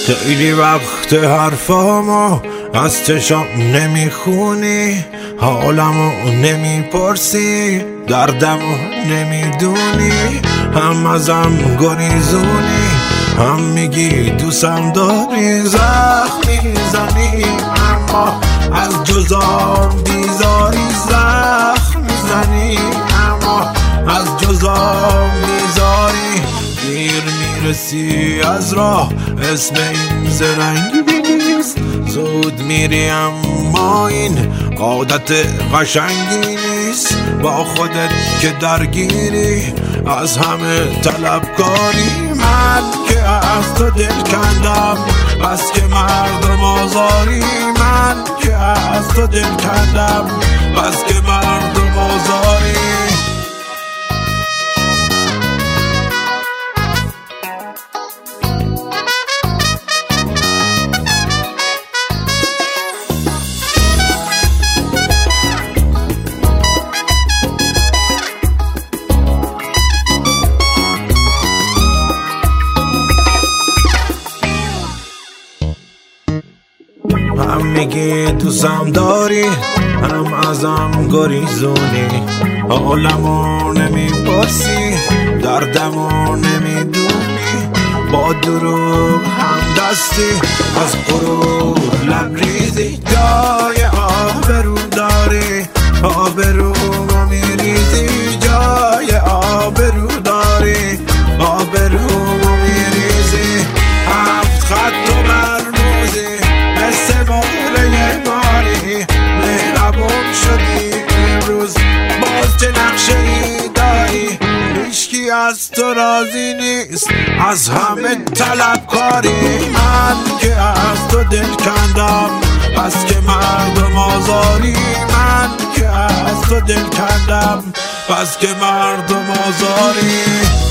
خیلی وقت حرفامو از چشام نمیخونی، حالمو نمیپرسی، دردمو نمیدونی، هم ازم گریزونی، هم میگی دوستم داری. زخم میزنی اما از جزام بیزاری، زخم میزنی اما از جزام بیزاری. دیر میرسی از راه، اسم این زرنگی نیست، زود میری اما این عادت قشنگی نیست. با خودت که درگیری، از همه طلبکاری. من که از تو دل کندم بس که مردم آزاری، من که از تو دل کندم بس که مردم آزاری. هم میگی دوستم داری، هم ازم گریزونی، حالمو نمیپرسی، دردمو نمیدونی. با دروغ هم دستی، از غرور لبریزی. جای آبرو داری، آبرومو میریزی. جای آبرو داری، آبرومو میریزی. هفت خط و مرموزی، مثل موله ماری، مهربون شدی امروز، باز چه نقشه ای داری. هیچکی از تو راضی نیست، از همه طلبکاری. من که از تو دل کندم بس که مردم آزاری، من که از تو دل کندم بس که مردم آزاری.